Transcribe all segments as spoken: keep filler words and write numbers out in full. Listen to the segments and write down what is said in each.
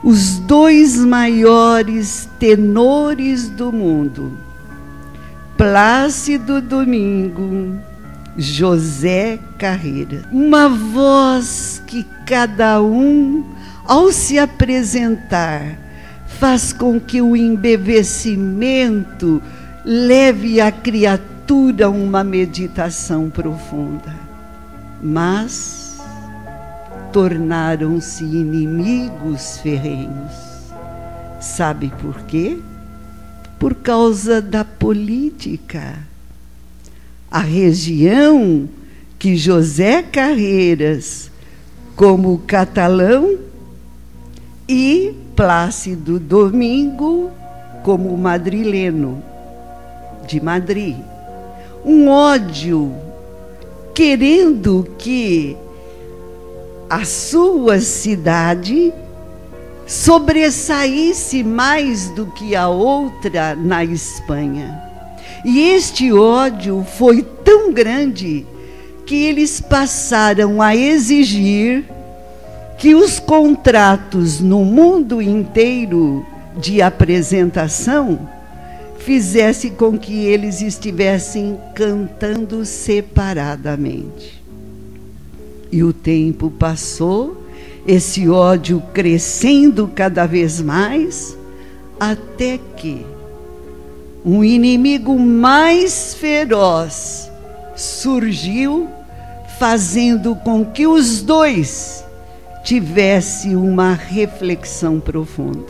os dois maiores tenores do mundo, Plácido Domingo, José Carreira. Uma voz que cada um, ao se apresentar, faz com que o embevecimento leve a criatura a uma meditação profunda. Mas tornaram-se inimigos ferrenhos. Sabe por quê? Por causa da política. A região que José Carreiras, como catalão, e Plácido Domingo, como madrileno, de Madrid. Um ódio, querendo que a sua cidade sobressaísse mais do que a outra na Espanha. E este ódio foi tão grande que eles passaram a exigir que os contratos no mundo inteiro de apresentação fizesse com que eles estivessem cantando separadamente. E o tempo passou, esse ódio crescendo cada vez mais, até que um inimigo mais feroz surgiu, fazendo com que os dois tivessem uma reflexão profunda.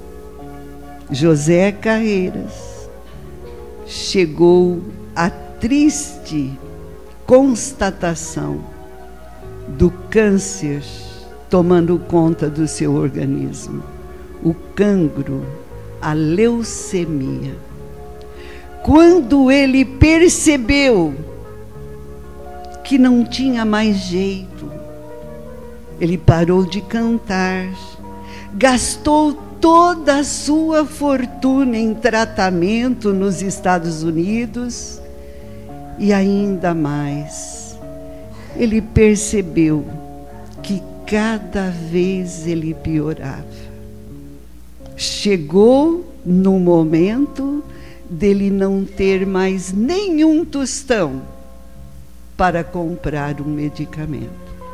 José Carreiras chegou à triste constatação do câncer tomando conta do seu organismo, o cancro, a leucemia. Quando ele percebeu que não tinha mais jeito, ele parou de cantar, gastou toda a sua fortuna em tratamento nos Estados Unidos e ainda mais, ele percebeu que cada vez ele piorava. Chegou no momento dele não ter mais nenhum tostão para comprar um medicamento.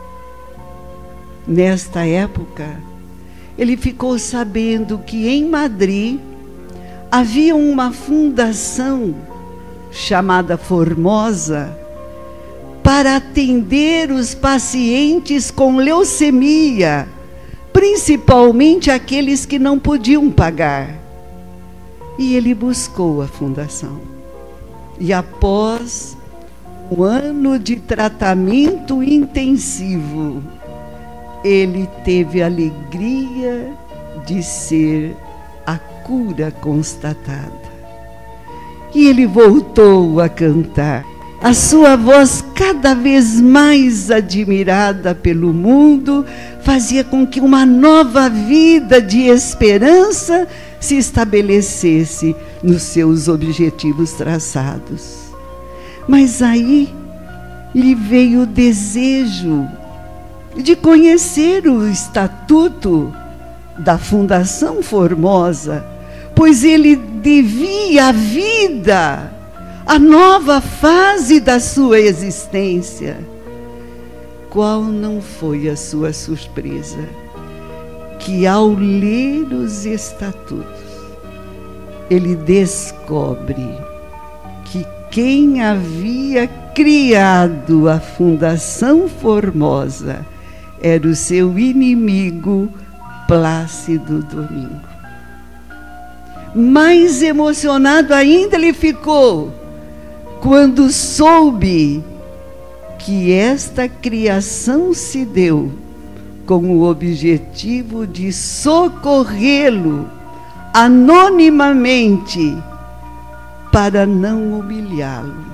Nesta época, ele ficou sabendo que em Madrid havia uma fundação chamada Formosa para atender os pacientes com leucemia, principalmente aqueles que não podiam pagar. E ele buscou a fundação. E após um ano de tratamento intensivo, ele teve a alegria de ser a cura constatada. E ele voltou a cantar. A sua voz, cada vez mais admirada pelo mundo, fazia com que uma nova vida de esperança se estabelecesse nos seus objetivos traçados. Mas aí lhe veio o desejo de conhecer o estatuto da Fundação Formosa, pois ele devia a vida, a nova fase da sua existência. Qual não foi a sua surpresa? Que ao ler os estatutos, ele descobre que quem havia criado a Fundação Formosa era o seu inimigo Plácido Domingo. Mais emocionado ainda ele ficou quando soube que esta criação se deu com o objetivo de socorrê-lo anonimamente para não humilhá-lo.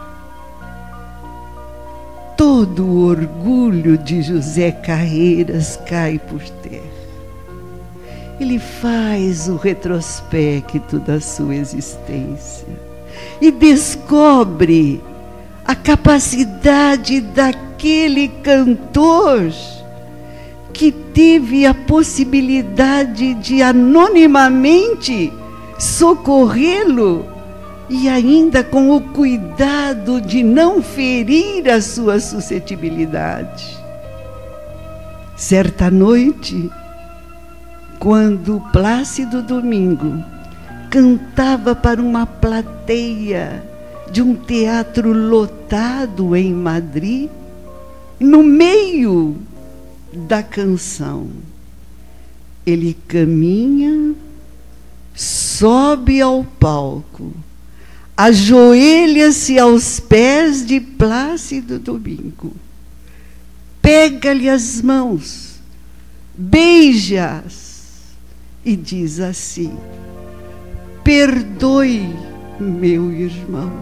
Todo o orgulho de José Carreiras cai por terra. Ele faz o retrospecto da sua existência e descobre a capacidade daquele cantor que teve a possibilidade de anonimamente socorrê-lo e ainda com o cuidado de não ferir a sua suscetibilidade. Certa noite, quando Plácido Domingo cantava para uma plateia de um teatro lotado em Madrid, no meio da canção, ele caminha, sobe ao palco, ajoelha-se aos pés de Plácido Domingo, pega-lhe as mãos, beija-as e diz assim: perdoe, meu irmão.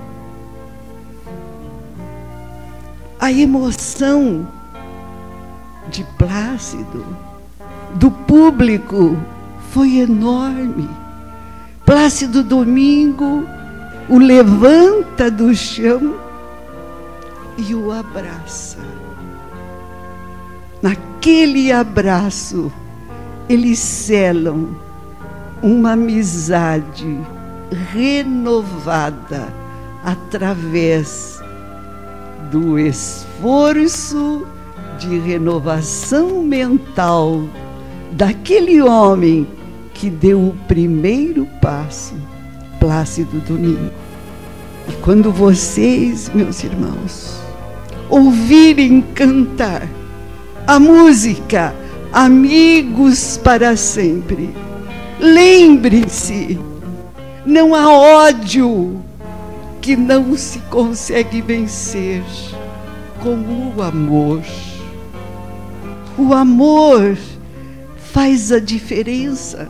A emoção de Plácido, do público, foi enorme. Plácido Domingo o levanta do chão e o abraça. Naquele abraço, eles selam uma amizade renovada através do esforço de renovação mental daquele homem que deu o primeiro passo, Plácido Domingo. E quando vocês, meus irmãos, ouvirem cantar a música Amigos para Sempre, lembrem-se, não há ódio que não se consegue vencer com o amor. O amor faz a diferença.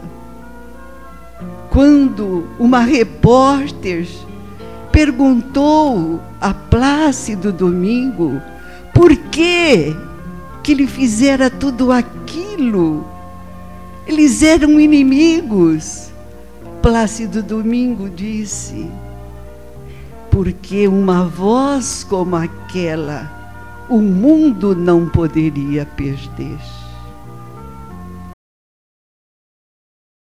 Quando uma repórter perguntou a Plácido Domingo por que que ele fizera tudo aquilo, eles eram inimigos, Plácido Domingo disse: porque uma voz como aquela o mundo não poderia perder.